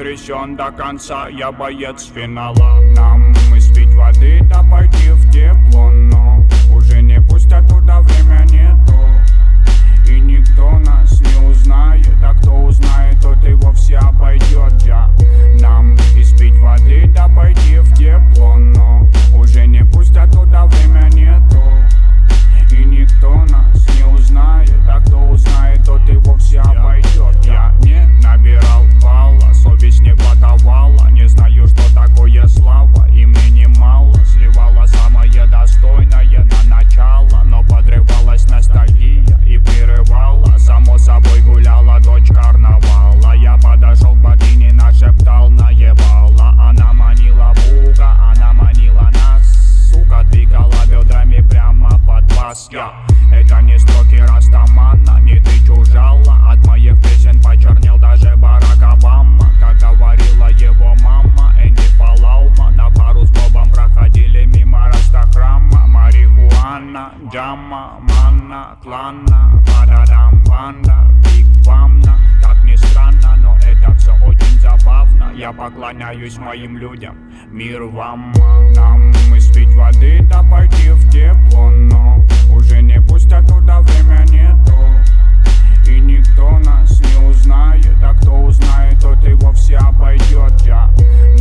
потрясен до конца, я боец финала. Нам испить воды, да пойти в тепло, но уже не пустят туда, время не то. И никто нас не узнает, а кто узнает, тот и вовсе обойдет. Нам испить воды, да пойти в тепло, но уже не пустят туда, время не то. И никто нас не узнает, а кто узнает, тот и вовсе обойдет. Я не набирал балла, совесть не хватовала, не знаю, что такое слава, и мне немало. Сливала самое достойное на начало, но подрывалась ностальгия и прерывала. Само собой гуляла дочь карнавала. Я подошел к богине, нашептал, наебала. Она манила Бога, она манила нас, сука, двигала бедрами прямо под бас. Это не строки Растамана, не ты чужала. От моих песен почернел даже Барак Обама. Как говорила его мама, Энди Фалаума. На пару с Бобом проходили мимо Растахрама. Марихуана, джама, манна, клана, парадам, банда, биг вамна. Как ни странно, но это все очень забавно. Я поклоняюсь моим людям, мир вам. Нам испить воды, да пойти в тепло, но уже не пустят туда, время не то. И никто нас не узнает, а кто узнает, тот и вовсе обойдет.